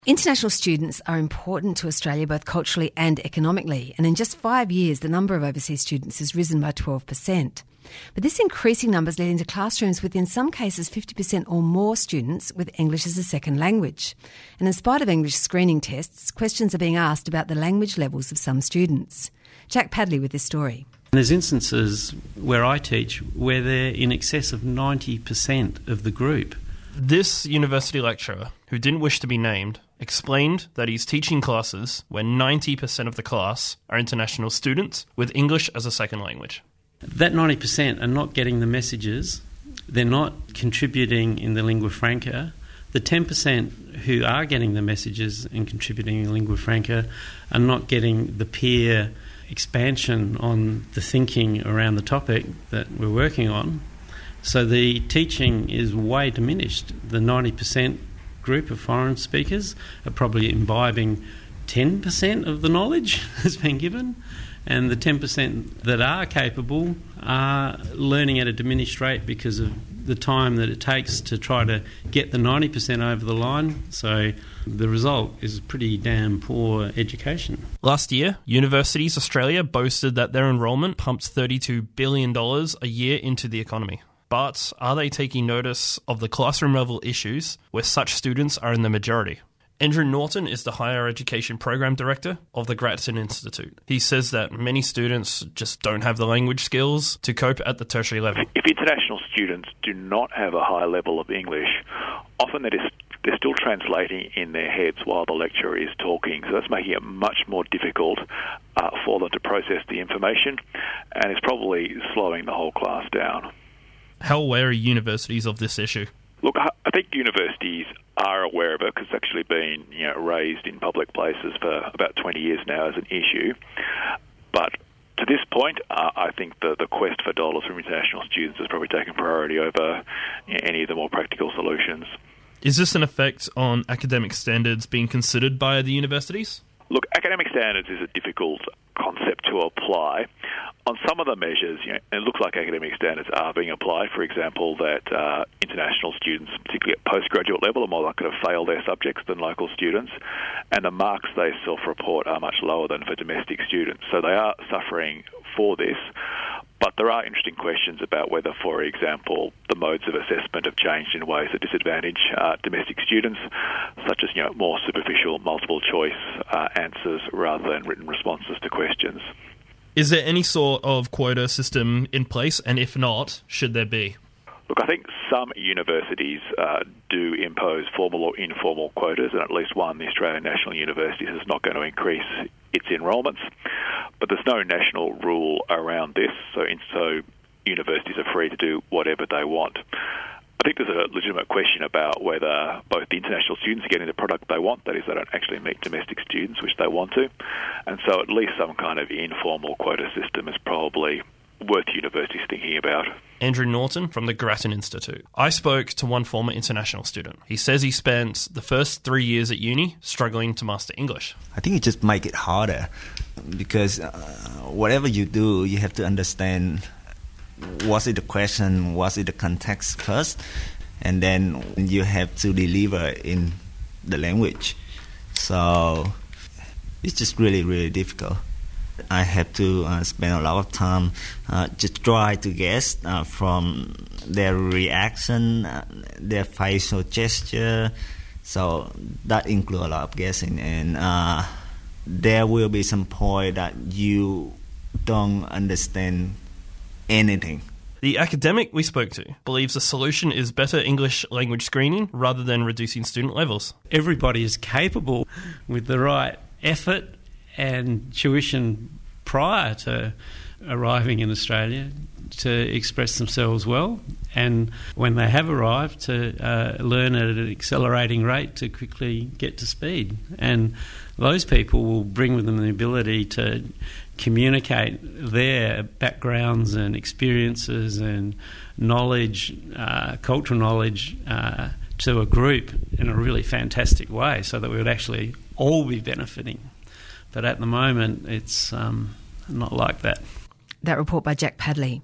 International students are important to Australia both culturally and economically, and in just 5 years the number of overseas students has risen by 12%. But this increasing number is leading to classrooms with, in some cases, 50% or more students with English as a second language. And in spite of English screening tests, questions are being asked about the language levels of some students. Jack Padley with this story. There's instances where I teach where they're in excess of 90% of the group. This university lecturer, who didn't wish to be named, explained that he's teaching classes where 90% of the class are international students with English as a second language. That 90% are not getting the messages, they're not contributing in the lingua franca. The 10% who are getting the messages and contributing in lingua franca are not getting the peer expansion on the thinking around the topic that we're working on. So the teaching is way diminished. The 90% group of foreign speakers are probably imbibing 10% of the knowledge that's been given, and the 10% that are capable are learning at a diminished rate because of the time that it takes to try to get the 90% over the line. So the result is pretty damn poor education. Last year, Universities Australia boasted that their enrolment pumped $32 billion a year into the economy. But are they taking notice of the classroom level issues where such students are in the majority? Andrew Norton is the Higher Education Program Director of the Grattan Institute. He says that many students just don't have the language skills to cope at the tertiary level. If international students do not have a high level of English, often they're still translating in their heads while the lecturer is talking. So that's making it much more difficult for them to process the information, and it's probably slowing the whole class down. How aware are universities of this issue? Look, I think universities are aware of it because it's actually been raised in public places for about 20 years now as an issue. But to this point, I think the quest for dollars from international students has probably taken priority over any of the more practical solutions. Is this an effect on academic standards being considered by the universities? Look, academic standards is a difficult concept to apply. On some of the measures, it looks like academic standards are being applied. For example, that international students, particularly at postgraduate level, are more likely to fail their subjects than local students, and the marks they self-report are much lower than for domestic students. So they are suffering for this. But there are interesting questions about whether, for example, the modes of assessment have changed in ways that disadvantage domestic students, such as more superficial multiple choice answers rather than written responses to questions. Is there any sort of quota system in place, and if not, should there be? Look, I think some universities do impose formal or informal quotas, and at least one, the Australian National Universities, is not going to increase its enrolments. But there's no national rule around this, so universities are free to do whatever they want. I think there's a legitimate question about whether both the international students are getting the product they want, that is, they don't actually meet domestic students, which they want to, and so at least some kind of informal quota system is probably worth universities thinking about. Andrew Norton from the Grattan Institute. I spoke to one former international student. He says he spent the first 3 years at uni struggling to master English. I think it just make it harder because whatever you do, you have to understand what's it the question, what's it the context first, and then you have to deliver in the language. So it's just really, really difficult. I have to spend a lot of time just try to guess from their reaction, their facial gesture. So that includes a lot of guessing, and there will be some point that you don't understand anything. The academic we spoke to believes the solution is better English language screening rather than reducing student levels. Everybody is capable with the right effort and tuition prior to arriving in Australia to express themselves well, and when they have arrived to learn at an accelerating rate to quickly get to speed. And those people will bring with them the ability to communicate their backgrounds and experiences and knowledge, cultural knowledge, to a group in a really fantastic way so that we would actually all be benefiting. But at the moment, it's not like that. That report by Jack Padley.